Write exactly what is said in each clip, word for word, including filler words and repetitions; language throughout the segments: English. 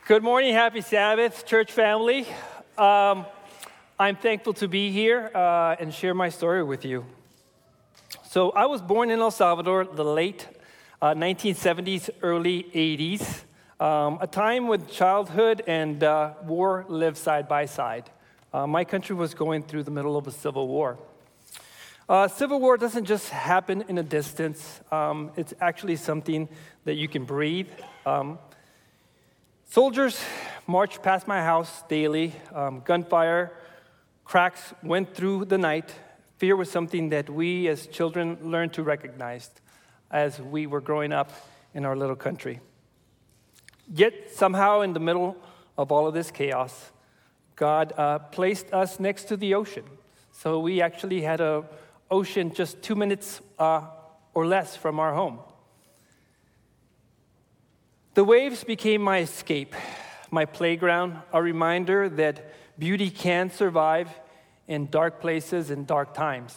Good morning, happy Sabbath, church family. Um, I'm thankful to be here uh, and share my story with you. So I was born in El Salvador, the late uh, nineteen seventies, early eighties, um, a time when childhood and uh, war lived side by side. Uh, my country was going through the middle of a civil war. Uh, civil war doesn't just happen in a distance. Um, it's actually something that you can breathe. Um, Soldiers marched past my house daily. Um, gunfire, cracks went through the night. Fear was something that we as children learned to recognize as we were growing up in our little country. Yet somehow in the middle of all of this chaos, God uh, placed us next to the ocean. So we actually had an ocean just two minutes uh, or less from our home. The waves became my escape, my playground, a reminder that beauty can survive in dark places and dark times.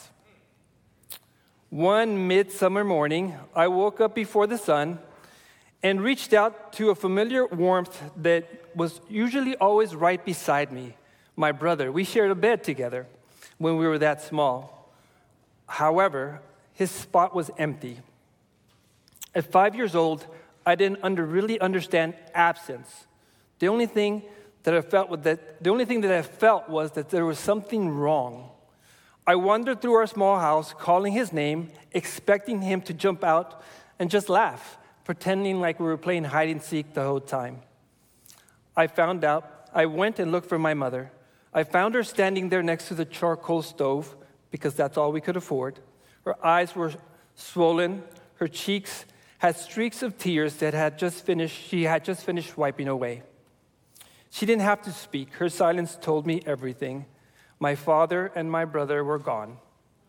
One midsummer morning, I woke up before the sun and reached out to a familiar warmth that was usually always right beside me, my brother. We shared a bed together when we were that small. However, his spot was empty. At five years old, I didn't under, really understand absence. The only thing that I felt was that the only thing that I felt was that there was something wrong. I wandered through our small house, calling his name, expecting him to jump out and just laugh, pretending like we were playing hide and seek the whole time. I found out. I went and looked for my mother. I found her standing there next to the charcoal stove because that's all we could afford. Her eyes were swollen. Her cheeks had streaks of tears that had just finished, she had just finished wiping away. She didn't have to speak. Her silence told me everything. My father and my brother were gone.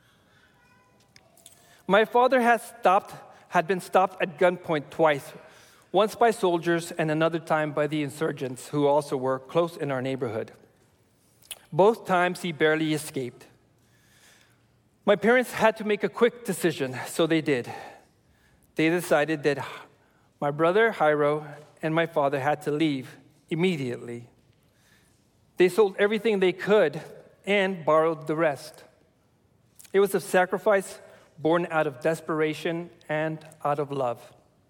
My father had stopped, had been stopped at gunpoint twice, once by soldiers and another time by the insurgents who also were close in our neighborhood. Both times he barely escaped. My parents had to make a quick decision, so they did. They decided that my brother, Jairo, and my father had to leave immediately. They sold everything they could and borrowed the rest. It was a sacrifice born out of desperation and out of love.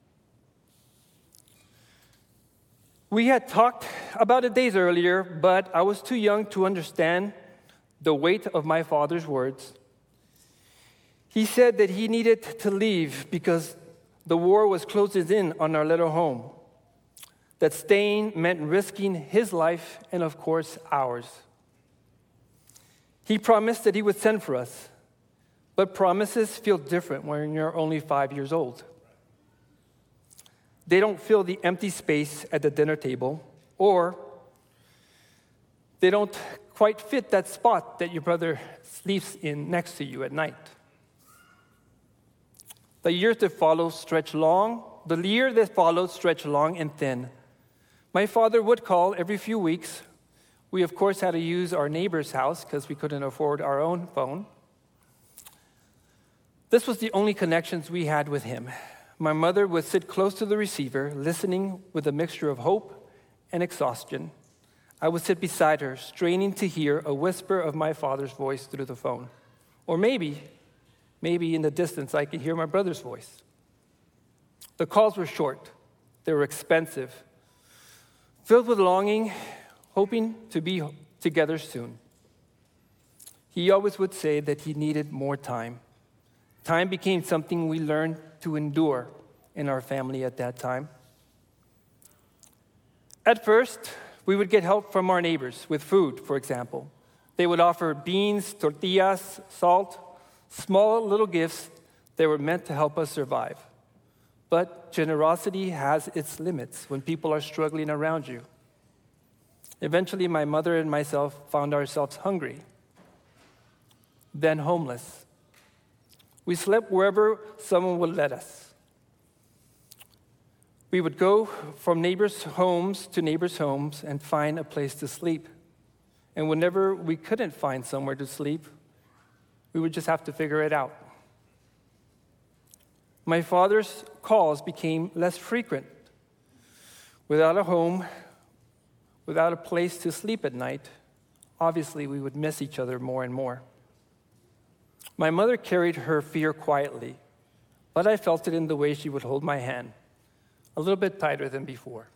We had talked about it days earlier, but I was too young to understand the weight of my father's words. He said that he needed to leave because the war was closing in on our little home. That staying meant risking his life and, of course, ours. He promised that he would send for us, but promises feel different when you're only five years old. They don't fill the empty space at the dinner table, or they don't quite fit that spot that your brother sleeps in next to you at night. The years that followed stretched long. The year that followed stretched long and thin. My father would call every few weeks. We, of course, had to use our neighbor's house because we couldn't afford our own phone. This was the only connections we had with him. My mother would sit close to the receiver, listening with a mixture of hope and exhaustion. I would sit beside her, straining to hear a whisper of my father's voice through the phone. Or maybe Maybe in the distance, I could hear my brother's voice. The calls were short. They were expensive. Filled with longing, hoping to be together soon. He always would say that he needed more time. Time became something we learned to endure in our family at that time. At first, we would get help from our neighbors with food, for example. They would offer beans, tortillas, salt, small little gifts that were meant to help us survive. But generosity has its limits when people are struggling around you. Eventually, my mother and myself found ourselves hungry, then homeless. We slept wherever someone would let us. We would go from neighbors' homes to neighbors' homes and find a place to sleep. And whenever we couldn't find somewhere to sleep, we would just have to figure it out. My father's calls became less frequent. Without a home, without a place to sleep at night, obviously we would miss each other more and more. My mother carried her fear quietly, but I felt it in the way she would hold my hand, a little bit tighter than before.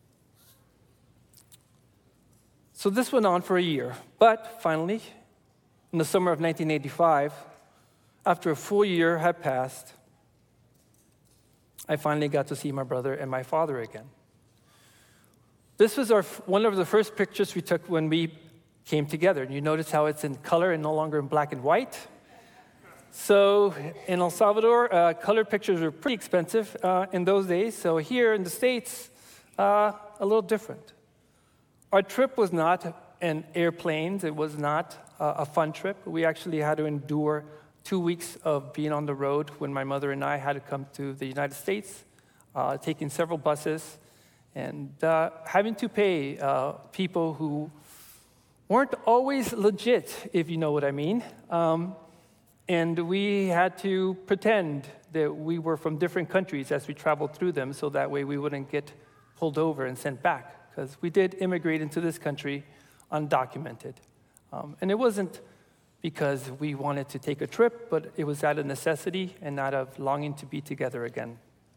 So this went on for a year, but finally, in the summer of nineteen eighty-five, after a full year had passed, I finally got to see my brother and my father again. This was our, one of the first pictures we took when we came together. And you notice how it's in color and no longer in black and white. So in El Salvador, uh, color pictures were pretty expensive uh, in those days. So here in the States, uh, a little different. Our trip was not in airplanes. It was not uh, a fun trip. We actually had to endure two weeks of being on the road when my mother and I had to come to the United States, uh, taking several buses, and uh, having to pay uh, people who weren't always legit, if you know what I mean. Um, and we had to pretend that we were from different countries as we traveled through them, so that way we wouldn't get pulled over and sent back, because we did immigrate into this country undocumented. Um, and it wasn't because we wanted to take a trip, but it was out of necessity and out of longing to be together again.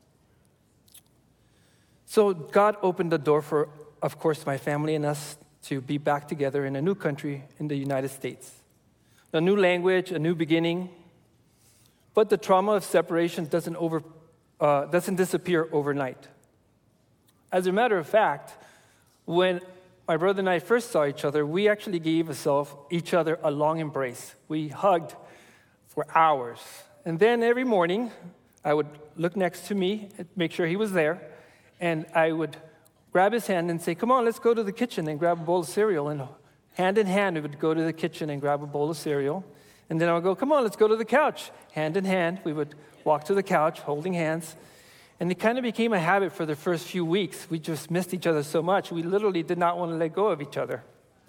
So God opened the door for, of course, my family and us to be back together in a new country in the United States. A new language, a new beginning, but the trauma of separation doesn't, over, uh, doesn't disappear overnight. As a matter of fact, when my brother and I first saw each other, we actually gave ourselves, each other a long embrace. We hugged for hours. And then every morning, I would look next to me, make sure he was there, and I would grab his hand and say, come on, let's go to the kitchen and grab a bowl of cereal. And hand in hand, we would go to the kitchen and grab a bowl of cereal. And then I would go, come on, let's go to the couch. Hand in hand, we would walk to the couch, holding hands. And it kind of became a habit for the first few weeks. We just missed each other so much. We literally did not want to let go of each other.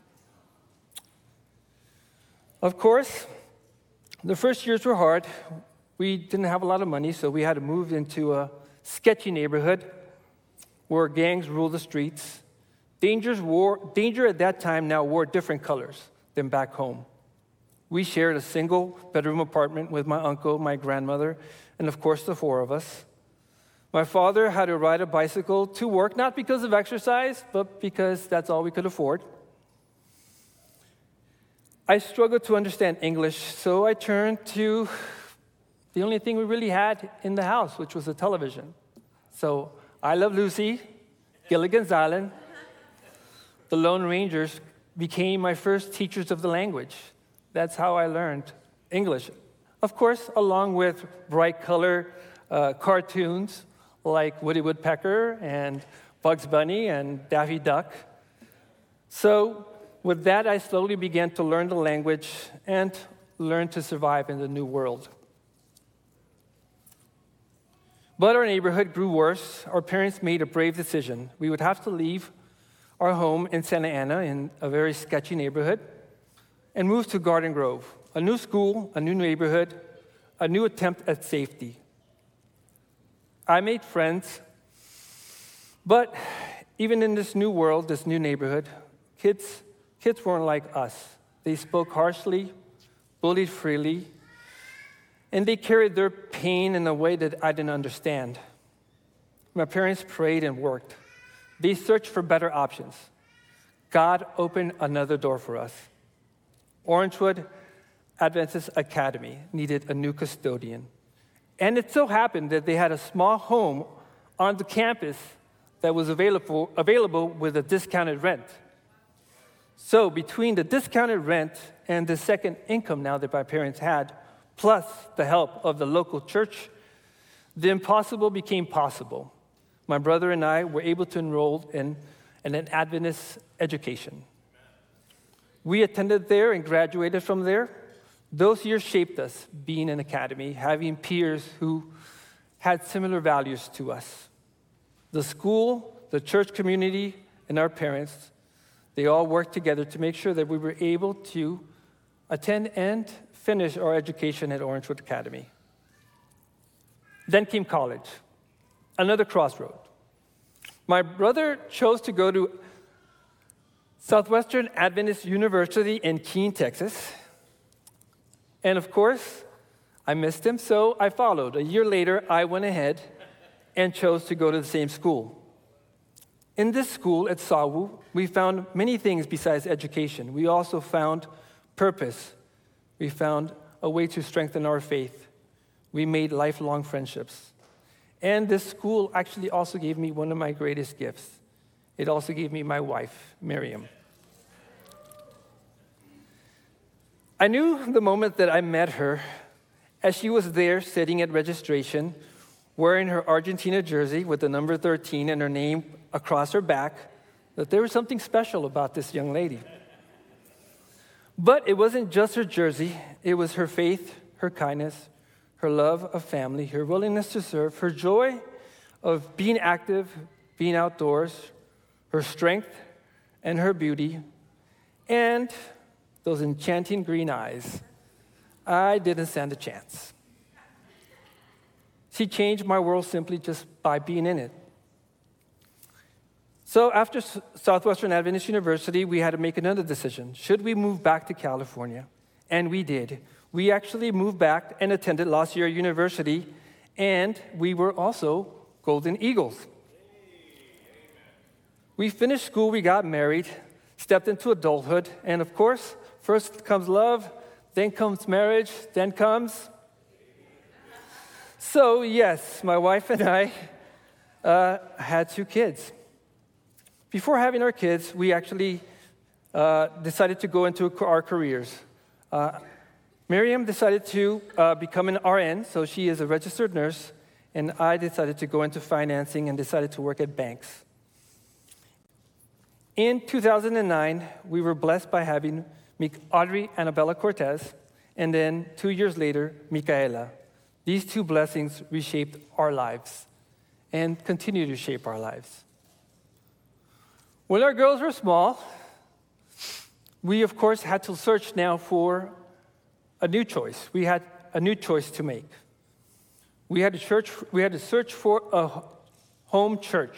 Of course, the first years were hard. We didn't have a lot of money, so we had to move into a sketchy neighborhood where gangs ruled the streets. Dangers wore, danger at that time now wore different colors than back home. We shared a single bedroom apartment with my uncle, my grandmother, and of course the four of us. My father had to ride a bicycle to work, not because of exercise, but because that's all we could afford. I struggled to understand English, so I turned to the only thing we really had in the house, which was a television. So I Love Lucy, Gilligan's Island, The Lone Rangers became my first teachers of the language. That's how I learned English. Of course, along with bright color uh, cartoons, like Woody Woodpecker and Bugs Bunny and Daffy Duck. So with that, I slowly began to learn the language and learn to survive in the new world. But our neighborhood grew worse. Our parents made a brave decision. We would have to leave our home in Santa Ana in a very sketchy neighborhood and move to Garden Grove, a new school, a new neighborhood, a new attempt at safety. I made friends, but even in this new world, this new neighborhood, kids, kids weren't like us. They spoke harshly, bullied freely, and they carried their pain in a way that I didn't understand. My parents prayed and worked. They searched for better options. God opened another door for us. Orangewood Adventist Academy needed a new custodian. And it so happened that they had a small home on the campus that was available, available with a discounted rent. So between the discounted rent and the second income now that my parents had, plus the help of the local church, the impossible became possible. My brother and I were able to enroll in, in an Adventist education. We attended there and graduated from there. Those years shaped us, being an academy, having peers who had similar values to us. The school, the church community, and our parents, they all worked together to make sure that we were able to attend and finish our education at Orangewood Academy. Then came college, another crossroad. My brother chose to go to Southwestern Adventist University in Keene, Texas. And of course, I missed him, so I followed. A year later, I went ahead and chose to go to the same school. In this school at S A W, we found many things besides education. We also found purpose. We found a way to strengthen our faith. We made lifelong friendships. And this school actually also gave me one of my greatest gifts. It also gave me my wife, Miriam. I knew the moment that I met her, as she was there sitting at registration, wearing her Argentina jersey with the number thirteen and her name across her back, that there was something special about this young lady. But it wasn't just her jersey, it was her faith, her kindness, her love of family, her willingness to serve, her joy of being active, being outdoors, her strength and her beauty, and those enchanting green eyes. I didn't stand a chance. She changed my world simply just by being in it. So after Southwestern Adventist University, we had to make another decision. Should we move back to California? And we did. We actually moved back and attended La Sierra University, and we were also Golden Eagles. We finished school, we got married, stepped into adulthood, and of course, first comes love, then comes marriage, then comes... So yes, my wife and I uh, had two kids. Before having our kids, we actually uh, decided to go into our careers. Uh, Miriam decided to uh, become an R N, so she is a registered nurse, and I decided to go into financing and decided to work at banks. In two thousand nine, we were blessed by having Audrey Annabella Cortez, and then two years later, Micaela. These two blessings reshaped our lives and continue to shape our lives. When our girls were small, we, of course, had to search now for a new choice. We had a new choice to make. We had to search, we had to search for a home church.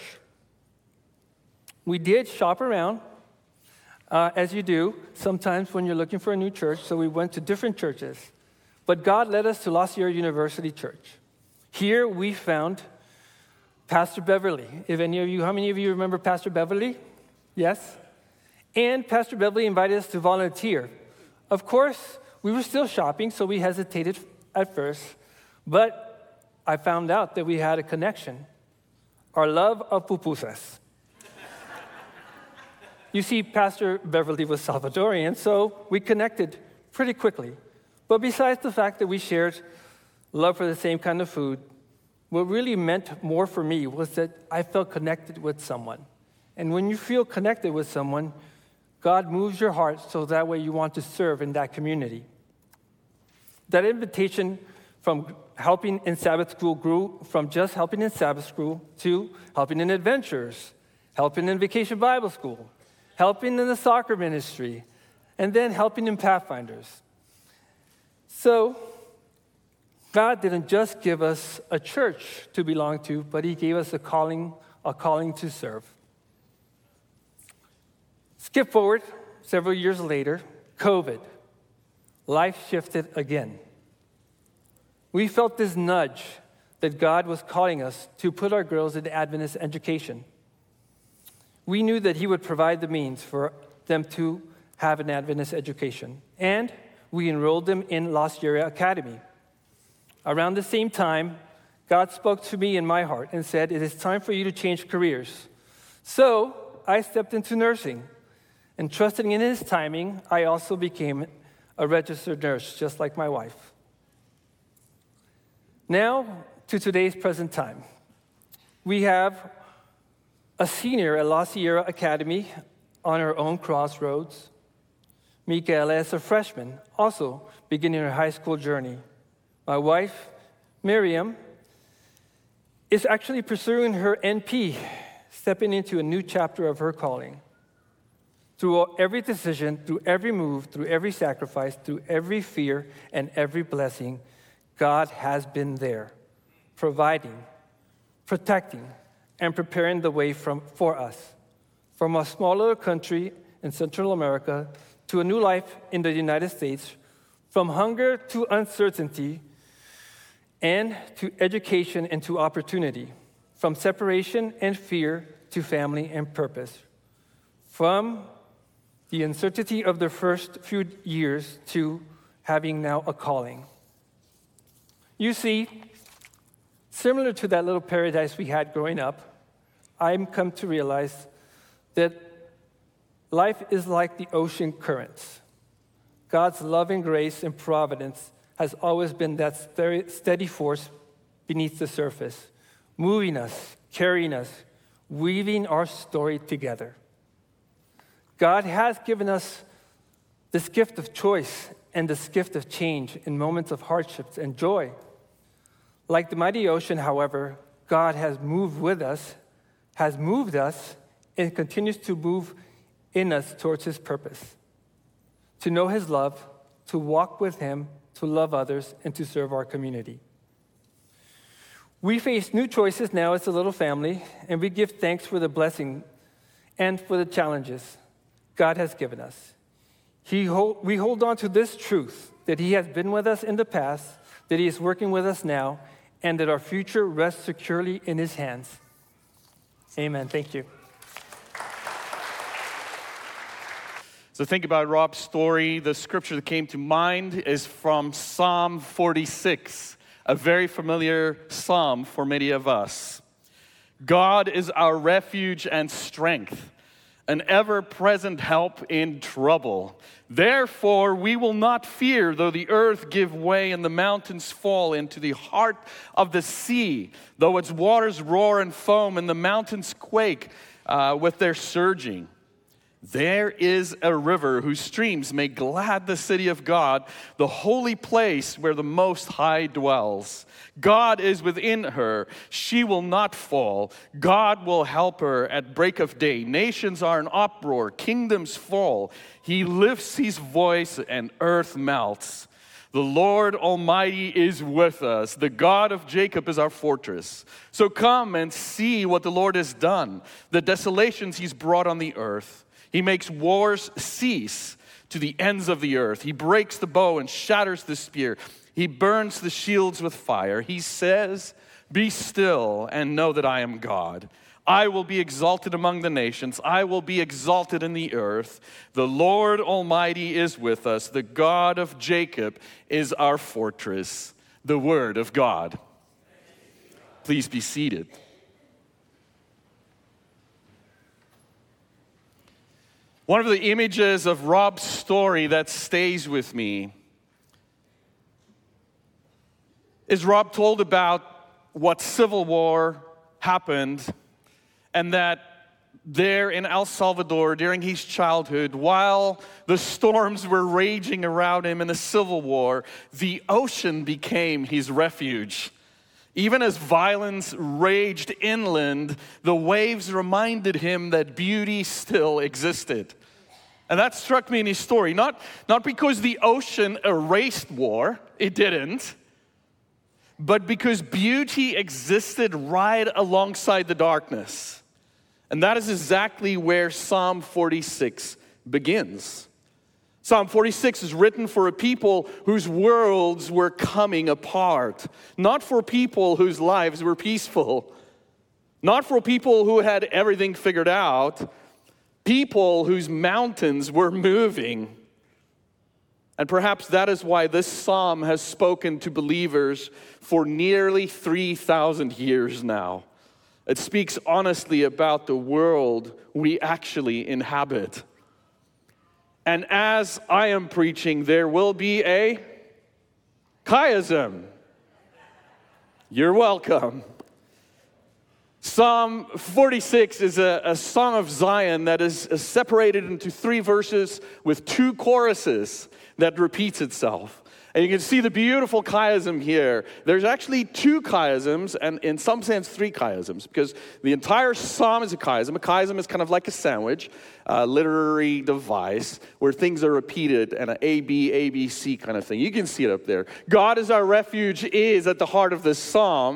We did shop around, uh, as you do sometimes when you're looking for a new church, so we went to different churches. But God led us to La Sierra University Church. Here we found Pastor Beverly. If any of you, how many of you remember Pastor Beverly? Yes? And Pastor Beverly invited us to volunteer. Of course, we were still shopping, so we hesitated at first. But I found out that we had a connection. Our love of pupusas. You see, Pastor Beverly was Salvadorian, so we connected pretty quickly. But besides the fact that we shared love for the same kind of food, what really meant more for me was that I felt connected with someone. And when you feel connected with someone, God moves your heart so that way you want to serve in that community. That invitation from helping in Sabbath school grew from just helping in Sabbath school to helping in adventures, helping in Vacation Bible School, helping in the soccer ministry, and then helping in Pathfinders. So, God didn't just give us a church to belong to, but He gave us a calling, a calling to serve. Skip forward several years later, COVID. Life shifted again. We felt this nudge that God was calling us to put our girls in Adventist education. We knew that He would provide the means for them to have an Adventist education, and we enrolled them in La Sierra Academy. Around the same time, God spoke to me in my heart and said, it is time for you to change careers. So I stepped into nursing, and trusting in His timing, I also became a registered nurse, just like my wife. Now, to today's present time. We have a senior at La Sierra Academy on her own crossroads. Micaela is a freshman, also beginning her high school journey. My wife, Miriam, is actually pursuing her N P, stepping into a new chapter of her calling. Through every decision, through every move, through every sacrifice, through every fear and every blessing, God has been there, providing, protecting, and preparing the way from, for us. From a small little country in Central America to a new life in the United States, from hunger to uncertainty, and to education and to opportunity, from separation and fear to family and purpose, from the uncertainty of the first few years to having now a calling. You see, similar to that little paradise we had growing up, I've come to realize that life is like the ocean currents. God's loving grace and providence has always been that steady force beneath the surface, moving us, carrying us, weaving our story together. God has given us this gift of choice and this gift of change in moments of hardships and joy. Like the mighty ocean, however, God has moved with us, has moved us, and continues to move in us towards his purpose, to know his love, to walk with him, to love others, and to serve our community. We face new choices now as a little family, and we give thanks for the blessing and for the challenges God has given us. He hold, we hold on to this truth that he has been with us in the past, that he is working with us now, and that our future rests securely in his hands. Amen. Thank you. So think about Rob's story. The scripture that came to mind is from Psalm forty-six, a very familiar psalm for many of us. God is our refuge and strength, an ever-present help in trouble. Therefore, we will not fear, though the earth give way and the mountains fall into the heart of the sea, though its waters roar and foam and the mountains quake uh, with their surging. There is a river whose streams make glad the city of God, the holy place where the Most High dwells. God is within her. She will not fall. God will help her at break of day. Nations are in uproar. Kingdoms fall. He lifts his voice and earth melts. The Lord Almighty is with us. The God of Jacob is our fortress. So come and see what the Lord has done, the desolations he's brought on the earth. He makes wars cease to the ends of the earth. He breaks the bow and shatters the spear. He burns the shields with fire. He says, "Be still and know that I am God. I will be exalted among the nations. I will be exalted in the earth. The Lord Almighty is with us. The God of Jacob is our fortress." The word of God. Please be seated. One of the images of Rob's story that stays with me is Rob told about what civil war happened, and that there in El Salvador during his childhood, while the storms were raging around him in the civil war, the ocean became his refuge. Even as violence raged inland, the waves reminded him that beauty still existed. And that struck me in his story, not, not because the ocean erased war, it didn't, but because beauty existed right alongside the darkness. And that is exactly where Psalm forty-six begins. Psalm forty-six is written for a people whose worlds were coming apart, not for people whose lives were peaceful, not for people who had everything figured out, people whose mountains were moving. And perhaps that is why this psalm has spoken to believers for nearly three thousand years now. It speaks honestly about the world we actually inhabit. And as I am preaching, there will be a chiasm. You're welcome. Psalm forty-six is a, a song of Zion that is separated into three verses with two choruses that repeats itself. And you can see the beautiful chiasm here. There's actually two chiasms, and in some sense, three chiasms, because the entire psalm is a chiasm. A chiasm is kind of like a sandwich, a literary device where things are repeated and an A, B, A, B, C kind of thing. You can see it up there. God is our refuge is at the heart of this psalm.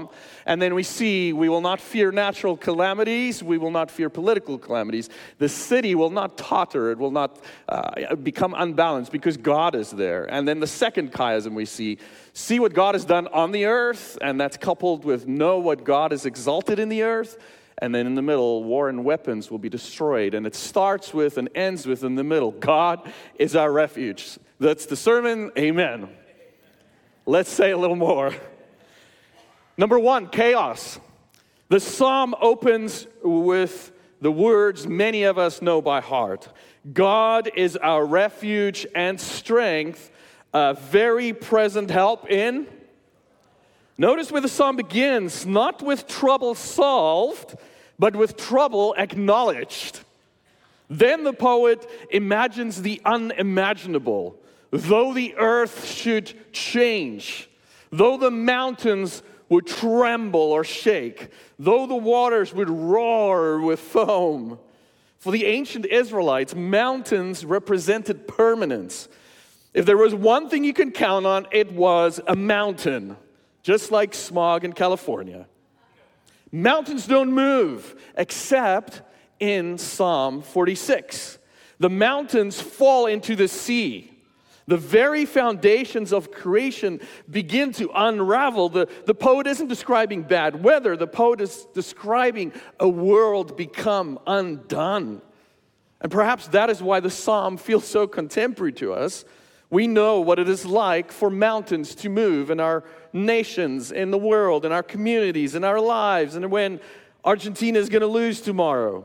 And then we see we will not fear natural calamities. We will not fear political calamities. The city will not totter. It will not uh, become unbalanced because God is there. And then the second chiasm we see, see what God has done on the earth, and that's coupled with know what God has exalted in the earth. And then in the middle, war and weapons will be destroyed. And it starts with and ends with in the middle, God is our refuge. That's the sermon. Amen. Let's say a little more. Number one, chaos. The psalm opens with the words many of us know by heart. God is our refuge and strength, a very present help in. Notice where the psalm begins, not with trouble solved, but with trouble acknowledged. Then the poet imagines the unimaginable. Though the earth should change, though the mountains would tremble or shake, though the waters would roar with foam. For the ancient Israelites, mountains represented permanence. If there was one thing you can count on, it was a mountain. Just like smog in California. Mountains don't move, except in Psalm forty-six. The mountains fall into the sea. The very foundations of creation begin to unravel. The, the poet isn't describing bad weather. The poet is describing a world become undone. And perhaps that is why the psalm feels so contemporary to us. We know what it is like for mountains to move in our nations, in the world, in our communities, in our lives, and when Argentina is going to lose tomorrow.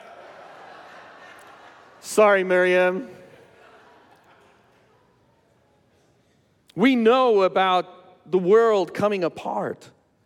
Sorry, Miriam. We know about the world coming apart.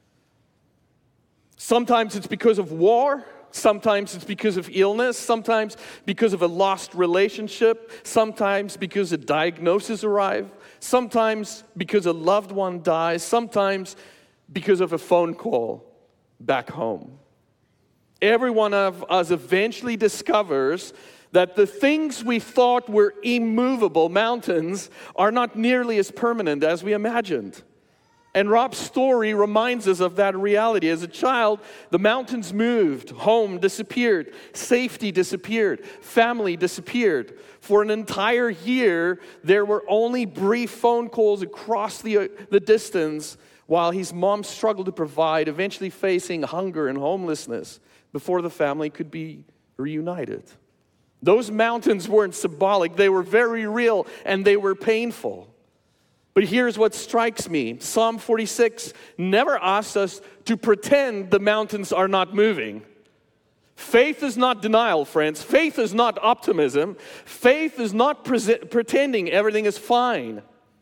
Sometimes it's because of war. Sometimes it's because of illness, sometimes because of a lost relationship, sometimes because a diagnosis arrives, sometimes because a loved one dies, sometimes because of a phone call back home. Every one of us eventually discovers that the things we thought were immovable mountains are not nearly as permanent as we imagined. And Rob's story reminds us of that reality. As a child, the mountains moved, home disappeared, safety disappeared, family disappeared. For an entire year, there were only brief phone calls across the, the distance while his mom struggled to provide, eventually facing hunger and homelessness before the family could be reunited. Those mountains weren't symbolic, they were very real and they were painful. But here's what strikes me. Psalm forty-six never asks us to pretend the mountains are not moving. Faith is not denial, friends. Faith is not optimism. Faith is not pre- pretending everything is fine.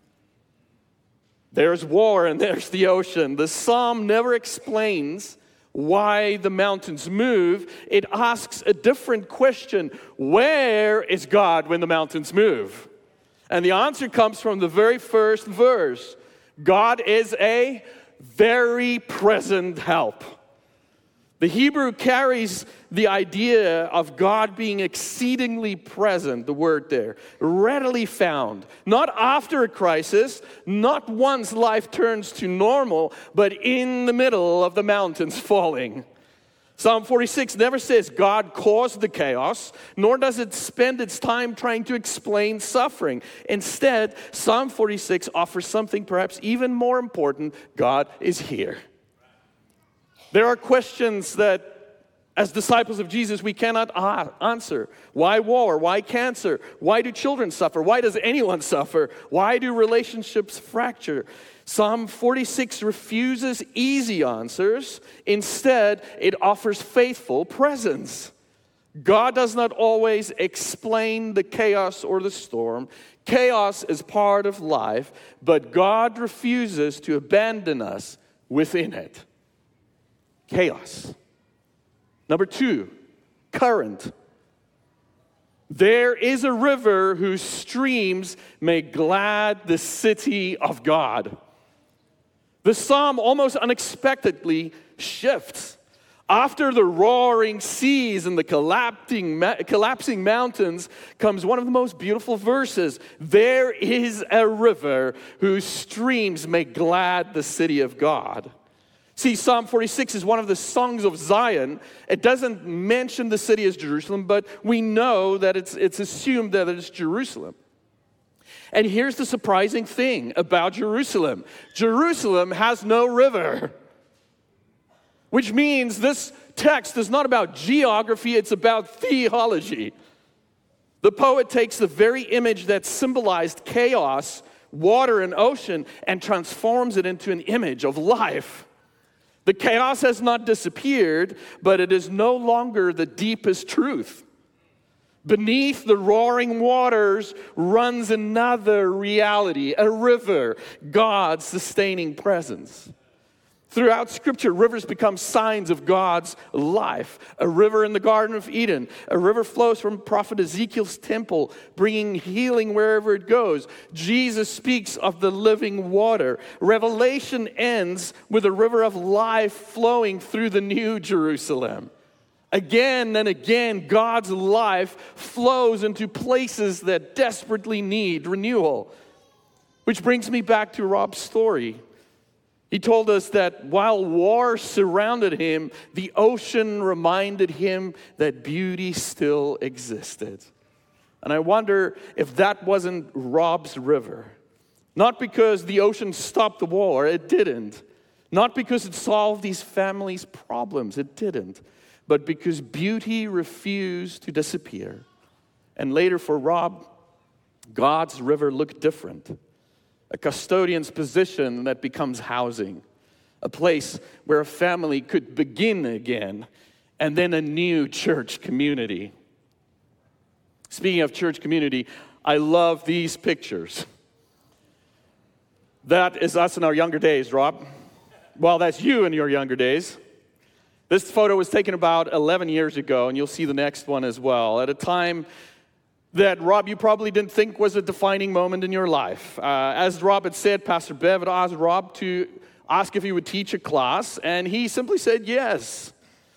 There's war and there's the ocean. The psalm never explains why the mountains move. It asks a different question. Where is God when the mountains move? And the answer comes from the very first verse. God is a very present help. The Hebrew carries the idea of God being exceedingly present, the word there, readily found. Not after a crisis, not once life turns to normal, but in the middle of the mountains falling. Psalm forty-six never says God caused the chaos, nor does it spend its time trying to explain suffering. Instead, Psalm forty-six offers something perhaps even more important. God is here. There are questions that, as disciples of Jesus, we cannot answer. Why war? Why cancer? Why do children suffer? Why does anyone suffer? Why do relationships fracture? Psalm forty-six refuses easy answers. Instead, it offers faithful presence. God does not always explain the chaos or the storm. Chaos is part of life, but God refuses to abandon us within it. Chaos. Number two, current. There is a river whose streams make glad the city of God. The psalm almost unexpectedly shifts. After the roaring seas and the collapsing, collapsing mountains comes one of the most beautiful verses. There is a river whose streams make glad the city of God. See, Psalm forty-six is one of the songs of Zion. It doesn't mention the city as Jerusalem, but we know that it's, it's assumed that it's Jerusalem. And here's the surprising thing about Jerusalem. Jerusalem has no river, which means this text is not about geography, it's about theology. The poet takes the very image that symbolized chaos, water, and ocean, and transforms it into an image of life. The chaos has not disappeared, but it is no longer the deepest truth. Beneath the roaring waters runs another reality, a river, God's sustaining presence. Throughout Scripture, rivers become signs of God's life. A river in the Garden of Eden. A river flows from Prophet Ezekiel's temple, bringing healing wherever it goes. Jesus speaks of the living water. Revelation ends with a river of life flowing through the New Jerusalem. Again and again, God's life flows into places that desperately need renewal. Which brings me back to Rob's story. He told us that while war surrounded him, the ocean reminded him that beauty still existed. And I wonder if that wasn't Rob's river. Not because the ocean stopped the war, it didn't. Not because it solved these families' problems, it didn't. But because beauty refused to disappear. And later for Rob, God's river looked different. A custodian's position that becomes housing. A place where a family could begin again. And then a new church community. Speaking of church community, I love these pictures. That is us in our younger days, Rob. Well, that's you in your younger days. This photo was taken about eleven years ago, and you'll see the next one as well. At a time that, Rob, you probably didn't think was a defining moment in your life. Uh, as Rob had said, Pastor Bev had asked Rob to ask if he would teach a class, and he simply said yes.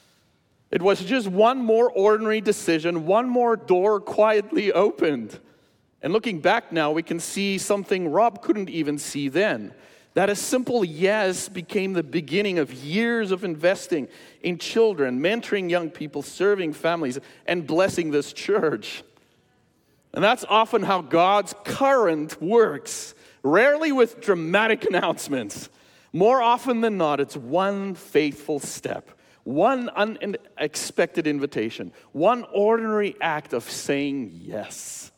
It was just one more ordinary decision, one more door quietly opened. And looking back now, we can see something Rob couldn't even see then. That a simple yes became the beginning of years of investing in children, mentoring young people, serving families, and blessing this church. And that's often how God's current works, rarely with dramatic announcements. More often than not, it's one faithful step, one unexpected invitation, one ordinary act of saying yes.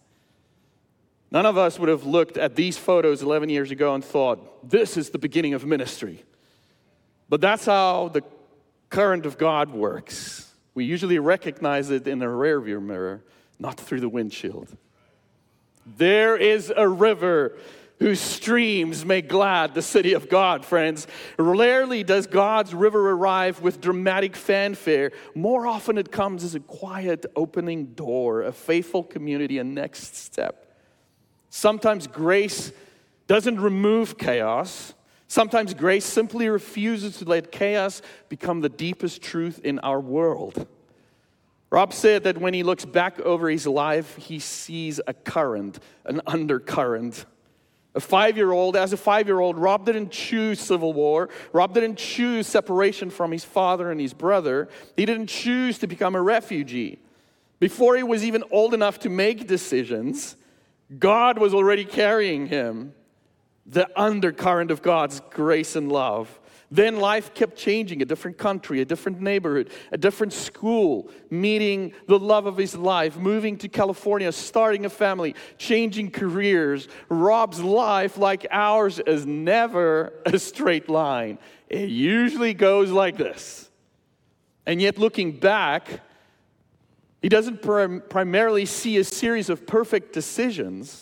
None of us would have looked at these photos eleven years ago and thought, this is the beginning of ministry. But that's how the current of God works. We usually recognize it in a rearview mirror, not through the windshield. There is a river whose streams make glad the city of God, friends. Rarely does God's river arrive with dramatic fanfare. More often it comes as a quiet opening door, a faithful community, a next step. Sometimes grace doesn't remove chaos. Sometimes grace simply refuses to let chaos become the deepest truth in our world. Rob said that when he looks back over his life, he sees a current, an undercurrent. A five-year-old, as a five-year-old, Rob didn't choose civil war. Rob didn't choose separation from his father and his brother. He didn't choose to become a refugee. Before he was even old enough to make decisions, God was already carrying him. The undercurrent of God's grace and love. Then life kept changing, a different country, a different neighborhood, a different school, meeting the love of his life, moving to California, starting a family, changing careers. Rob's life, like ours, is never a straight line. It usually goes like this. And yet looking back, he doesn't prim- primarily see a series of perfect decisions.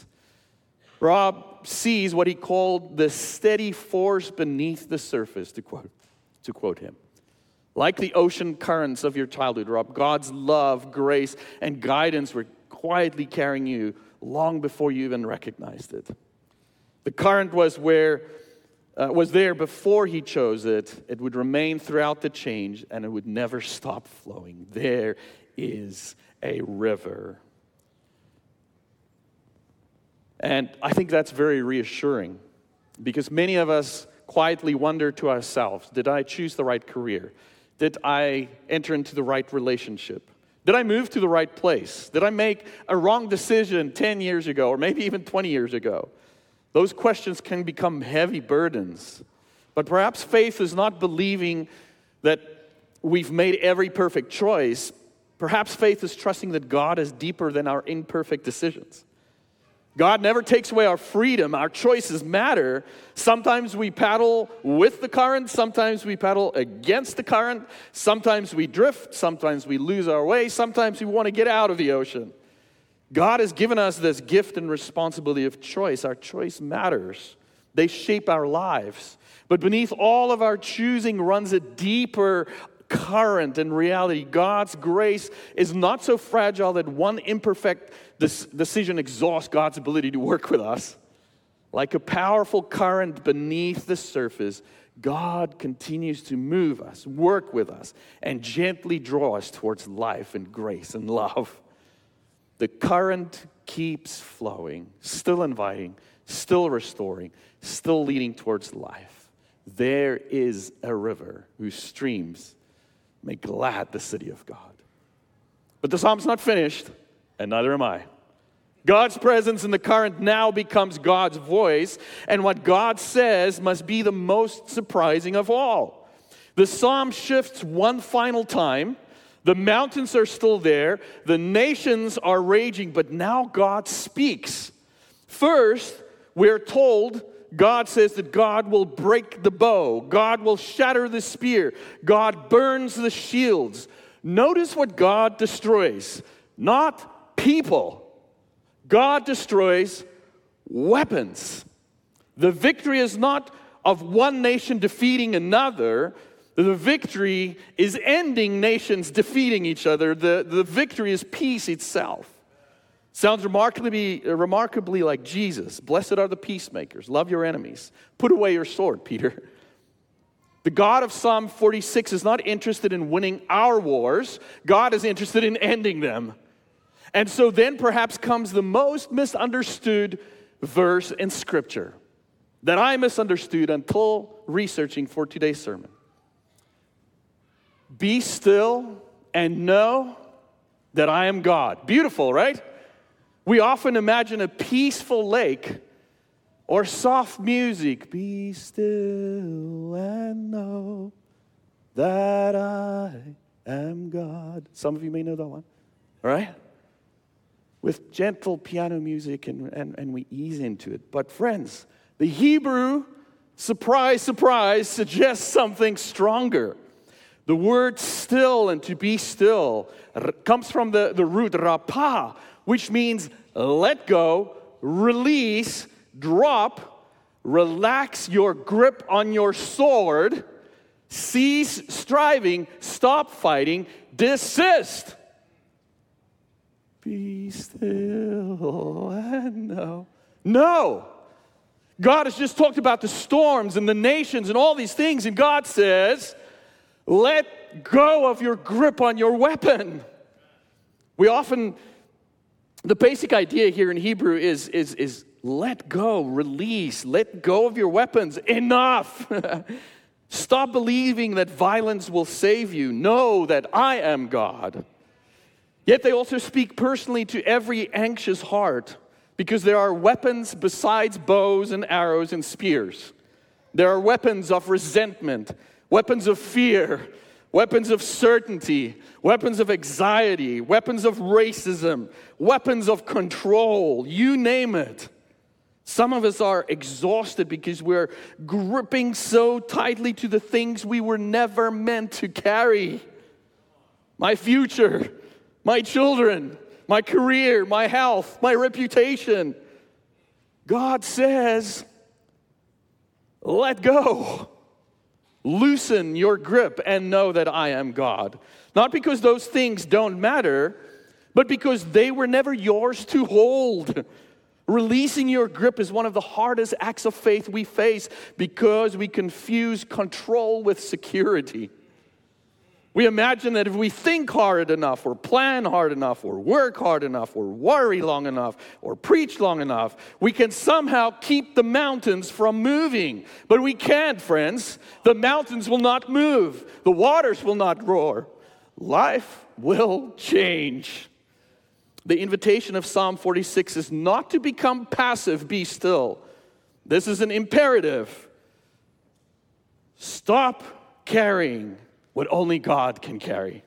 Rob sees what he called the steady force beneath the surface, to quote, to quote him. Like the ocean currents of your childhood, Rob, God's love, grace, and guidance were quietly carrying you long before you even recognized it. The current was where uh, was there before he chose it. It would remain throughout the change, and it would never stop flowing. There is a river. And I think that's very reassuring because many of us quietly wonder to ourselves, did I choose the right career? Did I enter into the right relationship? Did I move to the right place? Did I make a wrong decision ten years ago or maybe even twenty years ago? Those questions can become heavy burdens. But perhaps faith is not believing that we've made every perfect choice. Perhaps faith is trusting that God is deeper than our imperfect decisions. God never takes away our freedom. Our choices matter. Sometimes we paddle with the current. Sometimes we paddle against the current. Sometimes we drift. Sometimes we lose our way. Sometimes we want to get out of the ocean. God has given us this gift and responsibility of choice. Our choice matters. They shape our lives. But beneath all of our choosing runs a deeper current in reality. God's grace is not so fragile that one imperfect decision exhausts God's ability to work with us. Like a powerful current beneath the surface, God continues to move us, work with us, and gently draw us towards life and grace and love. The current keeps flowing, still inviting, still restoring, still leading towards life. There is a river whose streams make glad the city of God. But the psalm's not finished, and neither am I. God's presence in the current now becomes God's voice, and what God says must be the most surprising of all. The psalm shifts one final time. The mountains are still there. The nations are raging, but now God speaks. First, we're told God says that God will break the bow. God will shatter the spear. God burns the shields. Notice what God destroys. Not people. God destroys weapons. The victory is not of one nation defeating another. The victory is ending nations defeating each other. The, the victory is peace itself. Sounds remarkably, remarkably like Jesus. Blessed are the peacemakers. Love your enemies. Put away your sword, Peter. The God of Psalm forty-six is not interested in winning our wars. God is interested in ending them. And so then perhaps comes the most misunderstood verse in Scripture that I misunderstood until researching for today's sermon. Be still and know that I am God. Beautiful, right? We often imagine a peaceful lake or soft music. Be still and know that I am God. Some of you may know that one. All right? With gentle piano music, and, and, and we ease into it. But friends, the Hebrew, surprise, surprise, suggests something stronger. The word still and to be still comes from the, the root rapah, which means let go, release, drop, relax your grip on your sword, cease striving, stop fighting, desist. Be still and know. No. God has just talked about the storms and the nations and all these things, and God says, let go of your grip on your weapon. We often, the basic idea here in Hebrew is, is, is let go, release, let go of your weapons. Enough. Stop believing that violence will save you. Know that I am God. Yet they also speak personally to every anxious heart, because there are weapons besides bows and arrows and spears. There are weapons of resentment, weapons of fear, weapons of certainty, weapons of anxiety, weapons of racism, weapons of control, you name it. Some of us are exhausted because we're gripping so tightly to the things we were never meant to carry. My future, my children, my career, my health, my reputation. God says, let go. Loosen your grip and know that I am God. Not because those things don't matter, but because they were never yours to hold. Releasing your grip is one of the hardest acts of faith we face because we confuse control with security. We imagine that if we think hard enough, or plan hard enough, or work hard enough, or worry long enough, or preach long enough, we can somehow keep the mountains from moving. But we can't, friends. The mountains will not move. The waters will not roar. Life will change. The invitation of Psalm forty-six is not to become passive, be still. This is an imperative. Stop carrying what only God can carry.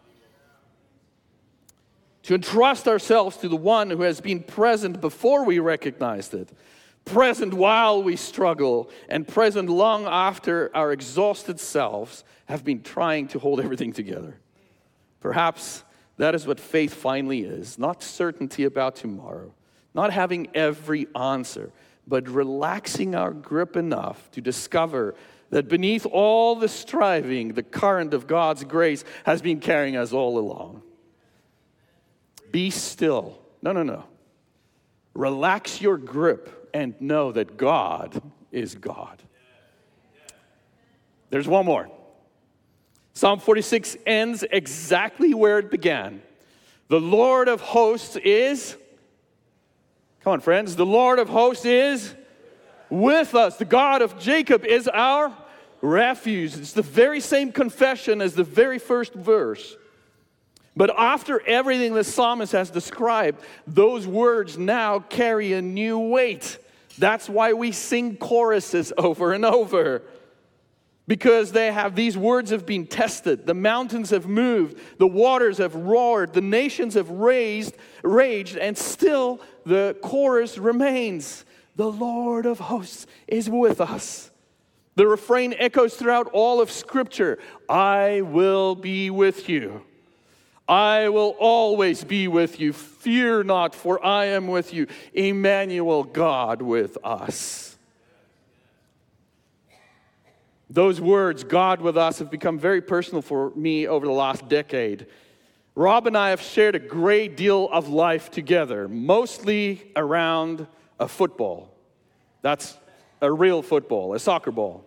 To entrust ourselves to the one who has been present before we recognized it, present while we struggle, and present long after our exhausted selves have been trying to hold everything together. Perhaps that is what faith finally is. Not certainty about tomorrow, not having every answer, but relaxing our grip enough to discover that beneath all the striving, the current of God's grace has been carrying us all along. Be still. No, no, no. Relax your grip and know that God is God. There's one more. Psalm forty-six ends exactly where it began. The Lord of hosts is, come on friends, the Lord of hosts is with us. The God of Jacob is our refuge. It's the very same confession as the very first verse. But after everything the psalmist has described, those words now carry a new weight. That's why we sing choruses over and over. Because they have, these words have been tested. The mountains have moved. The waters have roared. The nations have raised, raged. And still the chorus remains. The Lord of hosts is with us. The refrain echoes throughout all of Scripture. I will be with you. I will always be with you. Fear not, for I am with you. Emmanuel, God with us. Those words, God with us, have become very personal for me over the last decade. Rob and I have shared a great deal of life together, mostly around a football. That's a real football, a soccer ball.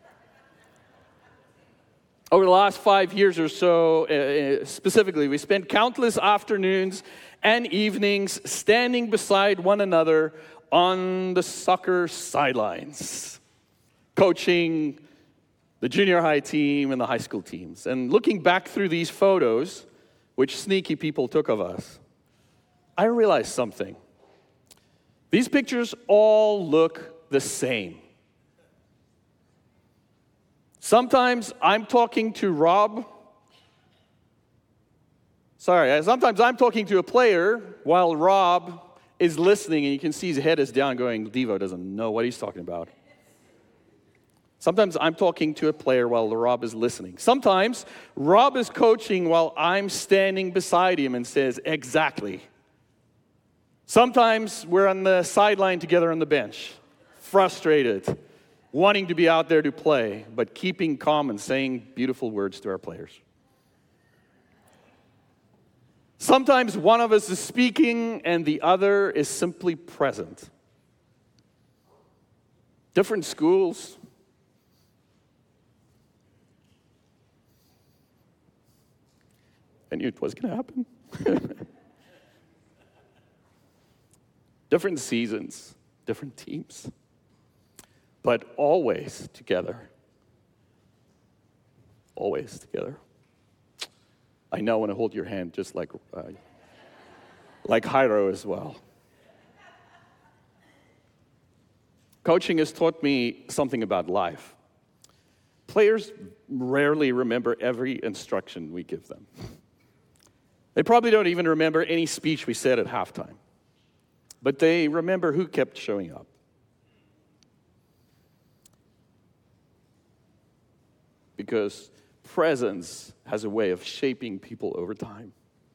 Over the last five years or so, uh, specifically, we spent countless afternoons and evenings standing beside one another on the soccer sidelines, coaching the junior high team and the high school teams. And looking back through these photos, which sneaky people took of us, I realized something. These pictures all look the same. Sometimes I'm talking to Rob. Sorry, sometimes I'm talking to a player while Rob is listening, and you can see his head is down going, Devo doesn't know what he's talking about. Sometimes I'm talking to a player while Rob is listening. Sometimes Rob is coaching while I'm standing beside him and says, exactly. Sometimes we're on the sideline together on the bench, frustrated, wanting to be out there to play, but keeping calm and saying beautiful words to our players. Sometimes one of us is speaking and the other is simply present. Different schools. I knew it was going to happen. Different seasons, different teams. But always together. Always together. I now want to hold your hand just like, uh, like Jairo as well. Coaching has taught me something about life. Players rarely remember every instruction we give them. They probably don't even remember any speech we said at halftime. But they remember who kept showing up. Because presence has a way of shaping people over time.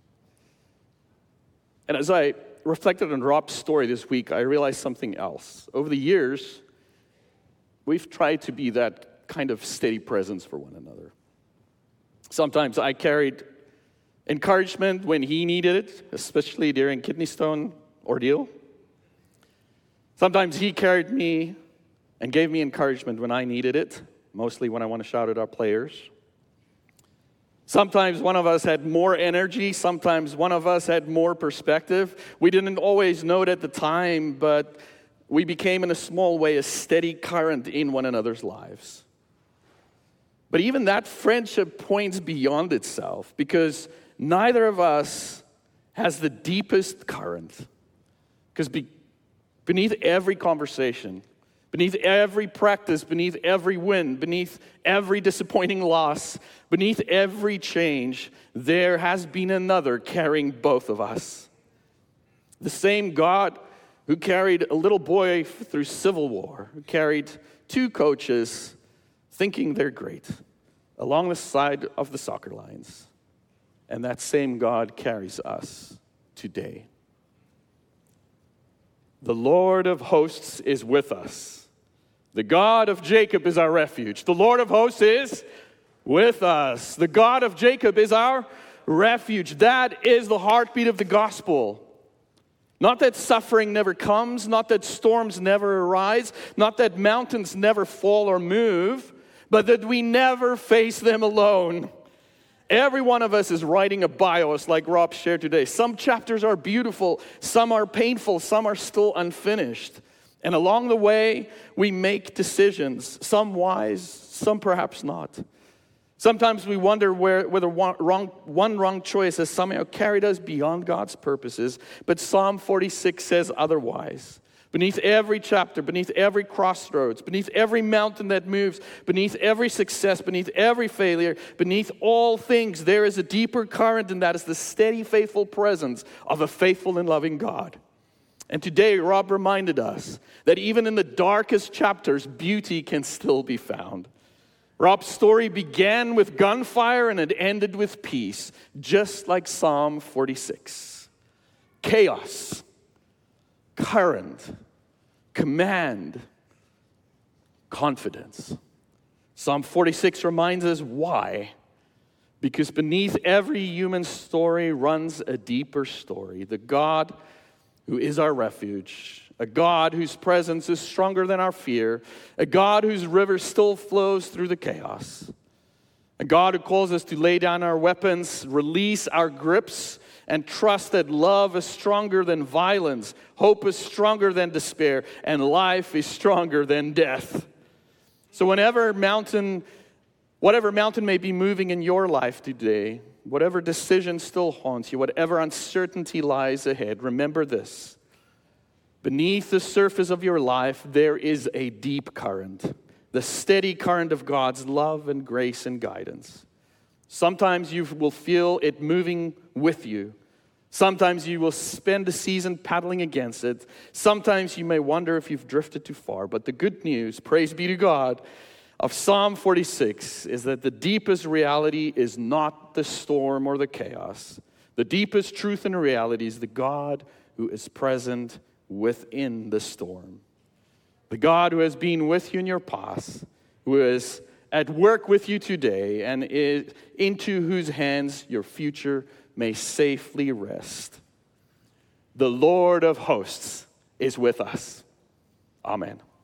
And as I reflected on Rob's story this week, I realized something else. Over the years, we've tried to be that kind of steady presence for one another. Sometimes I carried encouragement when he needed it, especially during kidney stone ordeal. Sometimes he carried me and gave me encouragement when I needed it, mostly when I want to shout at our players. Sometimes one of us had more energy. Sometimes one of us had more perspective. We didn't always know it at the time, but we became in a small way a steady current in one another's lives. But even that friendship points beyond itself, because neither of us has the deepest current. Because be, beneath every conversation, beneath every practice, beneath every win, beneath every disappointing loss, beneath every change, there has been another carrying both of us. The same God who carried a little boy through civil war, who carried two coaches thinking they're great along the side of the soccer lines. And that same God carries us today. The Lord of hosts is with us. The God of Jacob is our refuge. The Lord of hosts is with us. The God of Jacob is our refuge. That is the heartbeat of the gospel. Not that suffering never comes, not that storms never arise, not that mountains never fall or move, but that we never face them alone. Every one of us is writing a bios like Rob shared today. Some chapters are beautiful, some are painful, some are still unfinished. And along the way, we make decisions, some wise, some perhaps not. Sometimes we wonder where, whether one wrong, one wrong choice has somehow carried us beyond God's purposes. But Psalm forty-six says otherwise. Beneath every chapter, beneath every crossroads, beneath every mountain that moves, beneath every success, beneath every failure, beneath all things, there is a deeper current, and that is the steady, faithful presence of a faithful and loving God. And today, Rob reminded us that even in the darkest chapters, beauty can still be found. Rob's story began with gunfire and it ended with peace, just like Psalm forty-six. Chaos, current, command, confidence. Psalm forty-six reminds us why. Because beneath every human story runs a deeper story. The God who is our refuge. A God whose presence is stronger than our fear. A God whose river still flows through the chaos. A God who calls us to lay down our weapons, release our grips, and trust that love is stronger than violence, hope is stronger than despair, and life is stronger than death. So whenever mountain, whatever mountain may be moving in your life today, whatever decision still haunts you, whatever uncertainty lies ahead, remember this. Beneath the surface of your life, there is a deep current, the steady current of God's love and grace and guidance. Sometimes you will feel it moving with you. Sometimes you will spend a season paddling against it. Sometimes you may wonder if you've drifted too far. But the good news, praise be to God, of Psalm forty-six is that the deepest reality is not the storm or the chaos. The deepest truth and reality is the God who is present within the storm. The God who has been with you in your past, who is at work with you today, and is into whose hands your future may safely rest. The Lord of hosts is with us. Amen.